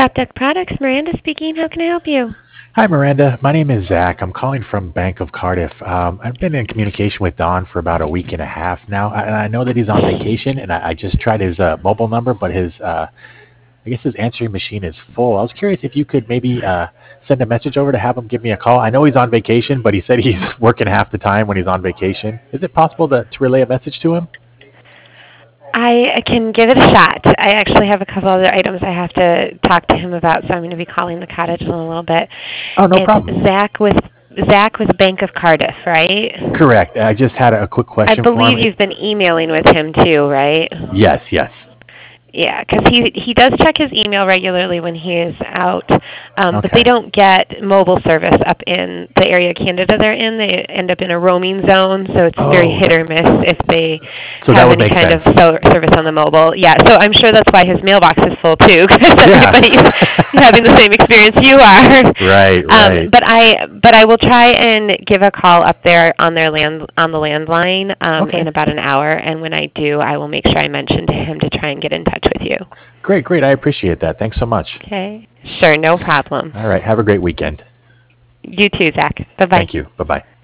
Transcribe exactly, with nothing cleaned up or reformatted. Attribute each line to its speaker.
Speaker 1: Optic Products, Miranda speaking. How can I help you?
Speaker 2: Hi, Miranda. My name is Zach. I'm calling from Bank of Cardiff. Um, I've been in communication with Don for about a week and a half now, I- and I know that he's on vacation. And I, I just tried his uh, mobile number, but his uh, I guess his answering machine is full. I was curious if you could maybe uh, send a message over to have him give me a call. I know he's on vacation, but he said he's working half the time when he's on vacation. Is it possible to, to relay a message to him?
Speaker 1: I can give it a shot. I actually have a couple other items I have to talk to him about, so I'm going to be calling the cottage in a little bit.
Speaker 2: Oh, no
Speaker 1: It's
Speaker 2: problem.
Speaker 1: Zach with Zach with Bank of Cardiff, right?
Speaker 2: Correct. I just had a, a quick
Speaker 1: I
Speaker 2: question for
Speaker 1: believe
Speaker 2: him.
Speaker 1: you've been emailing with him too, right?
Speaker 2: Yes, yes.
Speaker 1: Yeah, because he he does check his email regularly when he is out, um, but they
Speaker 2: Okay.
Speaker 1: don't get mobile service up in the area of Canada they're in. They end up in a roaming zone, so it's very
Speaker 2: Oh,
Speaker 1: hit
Speaker 2: that,
Speaker 1: or miss if they
Speaker 2: so that
Speaker 1: have
Speaker 2: would
Speaker 1: any
Speaker 2: make
Speaker 1: kind of
Speaker 2: sense.
Speaker 1: so- service on the mobile. Yeah, so I'm sure that's why his mailbox is full too, because
Speaker 2: Yeah.
Speaker 1: everybody's having the same experience you are.
Speaker 2: Right,
Speaker 1: Um,
Speaker 2: right.
Speaker 1: but I but I will try and give a call up there on their land on the landline um, in
Speaker 2: Okay.
Speaker 1: about an hour, and when I do, I will make sure I mention to him to try and get in touch with you.
Speaker 2: Great, great. I appreciate that. Thanks so much.
Speaker 1: Okay. Sure, no problem.
Speaker 2: All right. Have a great weekend.
Speaker 1: You too, Zach. Bye bye.
Speaker 2: Thank you. Bye bye.